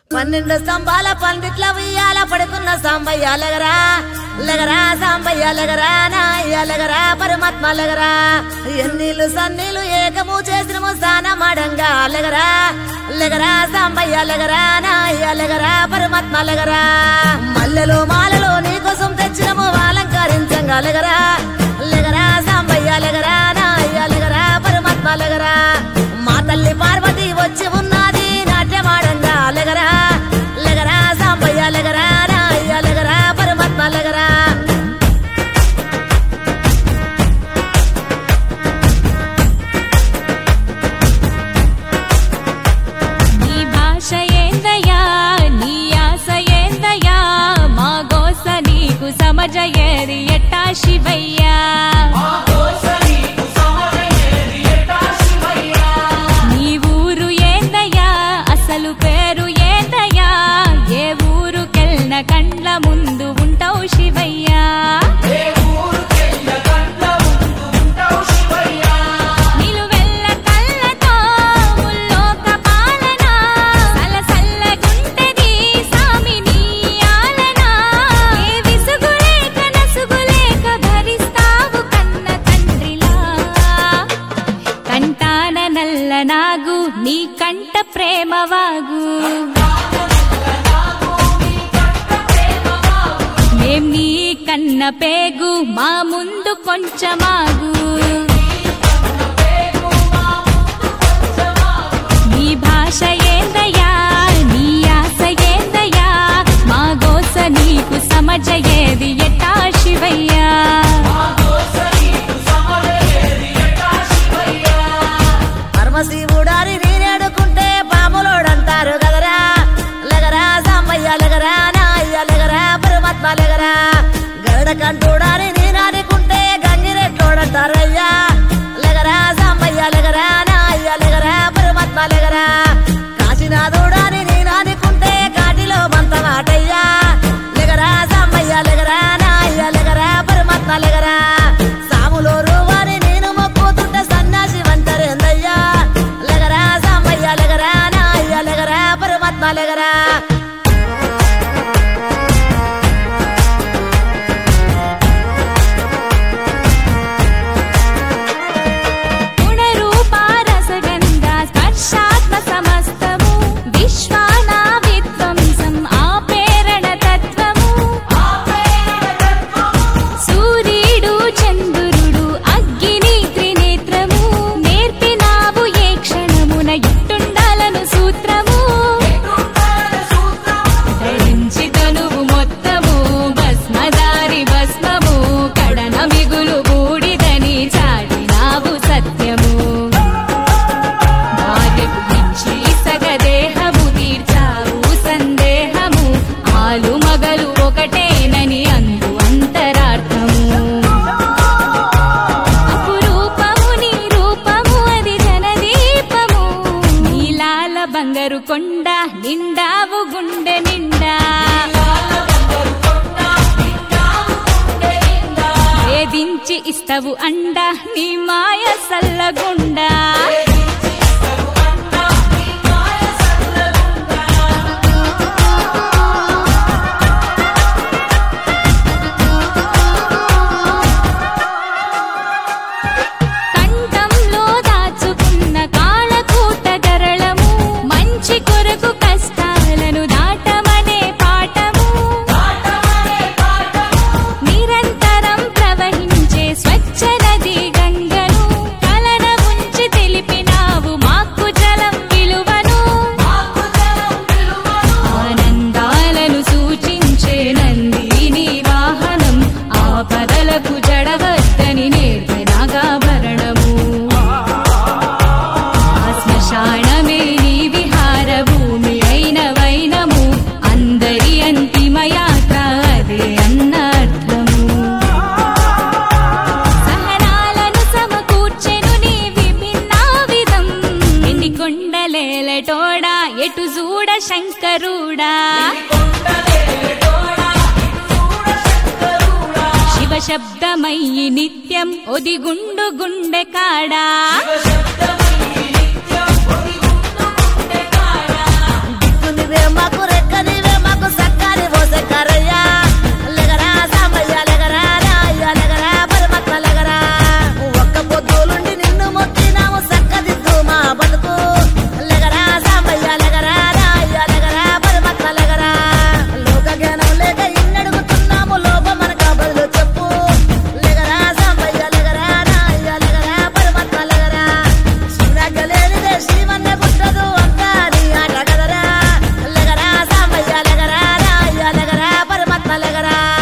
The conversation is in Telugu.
12 స్తంభాల పందిట్ల ఉయ్యాల పడుకున్న సాంబయ్య లగరా లగరా సాంబయ్య లగరా నాయ్య లగరా పరమాత్మ లగరా ఎన్నీళ్ళు సన్నీళ్ళు ఏకము చేసినము స్నానమాడంగా లగరా లగరా సాంబయ్య లగరా నాయ్య లగరా పరమాత్మ లగరా మల్లెలు మాలలు నీకోసం తెచ్చినము అలంకరించంగా లగరా లగరా సాంబయ్య లగరా నాయ్య లగరా పరమాత్మ లగరా మా తల్లి పార్వతి వచ్చి ఉన్నది నాట్యమాడంగా లగరా లగరా సాంబయ్య లగరా నాయ్య లగరా పరమాత్మ లగరా నీ భాష ఏందయ్యా నీ ఆశ ఏందయ్యా మా గోస నీకు సమజయేది ఎట్టా శివయ్యా నీ ఊరు ఏందయ్యా అసలు పేరు ఏందయ్యా ఏ ఊరుకెళ్ళిన కండ్ల ముందు ఉంటావు శివయ్యా నిలువెల్ల కళ్ళతో ముల్లోక పాలన సలసల్లగుంటది సామి నీ ఆలన ఏ విసుగులేక నసుగులేక భరిస్తావు కన్న తండ్రిలా కంటాన నల్ల నాగు నీ కంట ప్రేమ వాగు మేం నీ కన్న పేగు మా ముందు కొంచెమాగు నీ భాష ఏందయ్యా నీ ఆశ ఏందయ్యా మా గోస నీకు సమజయేది ఎట్టా శివయ్యా పరమశివుడారి నీరేడుకుంటే పాములోడంటారు గదరా లగరా సాంబయ్య లగరా నాయ్య లగరా పరమాత్మ లగరా గరుడ కంటూడారి నీనాడుకుంటే గంగిరెట్లోడంటారయ్యా లగరా సాంబయ్య లగరా నాయ్య లగరా పరమాత్మ లగరా కాశీనాథుడాని నీనాడుకుంటే కాటిలో మంతమాటయ్యా లగరా సాంబయ్య లగరా నాయ్య లగరా పరమాత్మ లగరా సాములో రూవాని నేను మొక్కుతుంటే సన్యాసి వంటరేందయ్యా లగరా సాంబయ్య లగరా నాయ్య లగరా పరమాత్మ లగరా గుణరూపారసగంధ స్పర్శాత్మ సమస్తము విశ్వాన విధ్వంసం ఆపేరణ తత్వము సూర్యుడు చంద్రుడు అగ్ని త్రినేత్రము నేర్పినావు ఏ క్షణమున ఎట్టుండాలను సూత్రము ధరించి తనువు మొత్తము భస్మదారి భస్మము కడన మిగులు బూడిదని చాటినావు సత్యము భార్యకు మించి సగదేహము తీర్చావు సందేహము ఆలు మగలు ఒకటేనని అందు అంతరార్థము అపురూపము నీ రూపము అది జనదీపము నీలాల బంగారు కొండ నిండావు గుండె నిండా వేధించి ఇస్తవు అండ నీ మాయ సల్లగుండా కంఠంలో దాచుకున్న కాళకూట గరళము మంచి కొరకు కష్టాలను దాటమనే పాఠము నిరంతరం ప్రవహించే స్వచ్ఛ నది గంగను కలన ఉంచి తెలిపినావు మాకు జలం విలువను ఆనందాలను సూచించే నందిని వాహనం ఆపదలకు జడవద్దని నేర్పినాగాభరణము ఆ శ్మశానమే నీ విహార భూమి అయిన వైనము అందరి అంతిమయాత్ర అదే అన్నర్థము సహనాలను సమకూర్చెను నీ విభిన్నా విధం ఎన్ని కొండలేలటోడా ఎటు చూడ శంకరుడా శివ శబ్దమయ్యి నిత్యం ఒదిగుండు గుండె కాడా దిక్కునివే మాకు లగరా